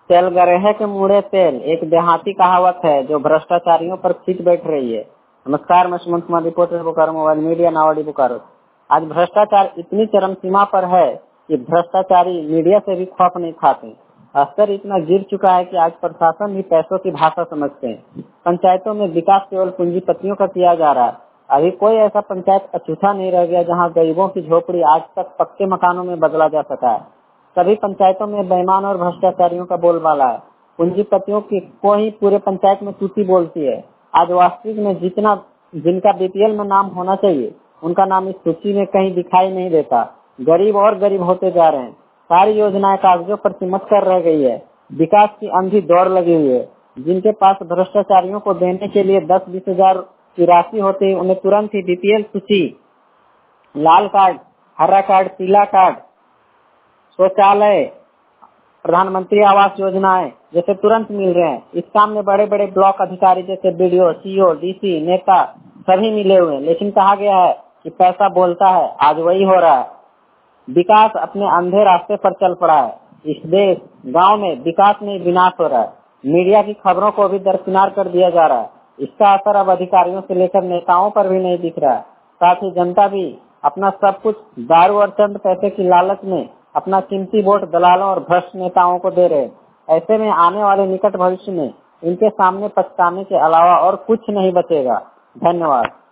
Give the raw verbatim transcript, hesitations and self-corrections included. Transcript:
तेल गरेहे के मुड़े तेल, एक देहाती कहावत है जो भ्रष्टाचारियों पर खींच बैठ रही है। नमस्कार, मैं Suman Kumar, reporter Bokaro mobile media, Navadih Bokaro. आज भ्रष्टाचार इतनी चरम सीमा पर है कि भ्रष्टाचारी मीडिया से भी खौफ नहीं खाते। स्तर इतना गिर चुका है कि आज प्रशासन भी पैसों की भाषा समझते हैं। पंचायतों में विकास केवल पूंजीपतियों का किया जा रहा है। अभी कोई ऐसा पंचायत अछूता नहीं रह गया जहां गरीबों की झोपड़ी आज तक पक्के मकानों में बदला जा सका है। सभी पंचायतों में बेईमान और भ्रष्टाचारियों का बोलबाला है। पूंजीपतियों की को ही पूरे पंचायत में तूती बोलती है। आज वास्तविक में जितना जिनका बीपीएल में नाम होना चाहिए उनका नाम इस सूची में कहीं दिखाई नहीं देता। गरीब और गरीब होते जा रहे हैं। सारी योजनाएं कागजों पर सिमट कर रह गई है। विकास की अंधी दौड़ लगी हुई है। जिनके पास भ्रष्टाचारियों को देने के लिए दस बीस हजार की राशि होती है, उन्हें तुरंत ही बीपीएल सूची, लाल कार्ड, हरा कार्ड, पीला कार्ड, शौचालय, प्रधानमंत्री आवास योजनाएं जैसे तुरंत मिल रहे हैं। इस काम में बड़े बड़े ब्लॉक अधिकारी जैसे बीडीओ, सीओ, डीसी, नेता सभी मिले हुए हैं। लेकिन कहा गया है कि पैसा बोलता है, आज वही हो रहा है। विकास अपने अंधे रास्ते पर चल पड़ा है। इस देश गांव में विकास नहीं विनाश हो रहा है। मीडिया की खबरों को भी दरकिनार कर दिया जा रहा है। इसका असर अब अधिकारियों से लेकर नेताओं पर भी नहीं दिख रहा है। साथ ही जनता भी अपना सब कुछ दारू और चंद पैसे की लालच में अपना कीमती वोट दलालों और भ्रष्ट नेताओं को दे रहे। ऐसे में आने वाले निकट भविष्य में इनके सामने पछताने के अलावा और कुछ नहीं बचेगा। धन्यवाद।